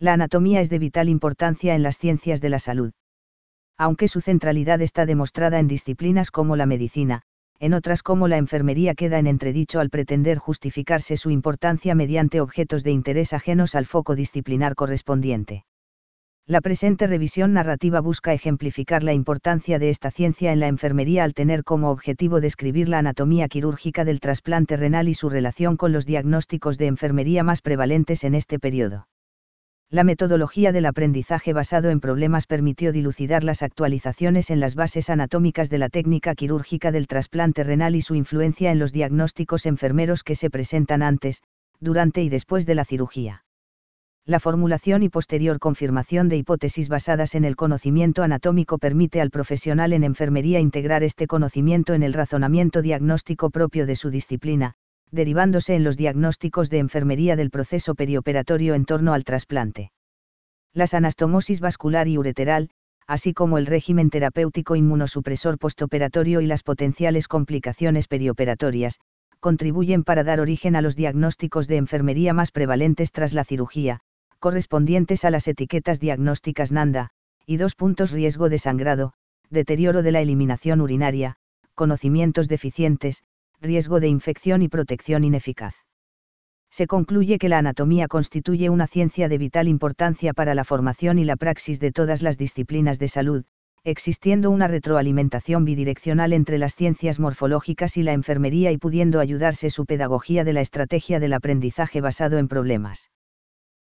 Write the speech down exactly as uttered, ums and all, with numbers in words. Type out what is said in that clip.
La anatomía es de vital importancia en las ciencias de la salud. Aunque su centralidad está demostrada en disciplinas como la medicina, en otras como la enfermería queda en entredicho al pretender justificarse su importancia mediante objetos de interés ajenos al foco disciplinar correspondiente. La presente revisión narrativa busca ejemplificar la importancia de esta ciencia en la enfermería al tener como objetivo describir la anatomía quirúrgica del trasplante renal y su relación con los diagnósticos de enfermería más prevalentes en este periodo. La metodología del aprendizaje basado en problemas permitió dilucidar las actualizaciones en las bases anatómicas de la técnica quirúrgica del trasplante renal y su influencia en los diagnósticos enfermeros que se presentan antes, durante y después de la cirugía. La formulación y posterior confirmación de hipótesis basadas en el conocimiento anatómico permite al profesional en enfermería integrar este conocimiento en el razonamiento diagnóstico propio de su disciplina, derivándose en los diagnósticos de enfermería del proceso perioperatorio en torno al trasplante. Las anastomosis vascular y ureteral, así como el régimen terapéutico inmunosupresor postoperatorio y las potenciales complicaciones perioperatorias, contribuyen para dar origen a los diagnósticos de enfermería más prevalentes tras la cirugía, correspondientes a las etiquetas diagnósticas NANDA, y dos puntos riesgo de sangrado, deterioro de la eliminación urinaria, conocimientos deficientes, riesgo de infección y protección ineficaz. Se concluye que la anatomía constituye una ciencia de vital importancia para la formación y la praxis de todas las disciplinas de salud, existiendo una retroalimentación bidireccional entre las ciencias morfológicas y la enfermería y pudiendo ayudarse su pedagogía de la estrategia del aprendizaje basado en problemas.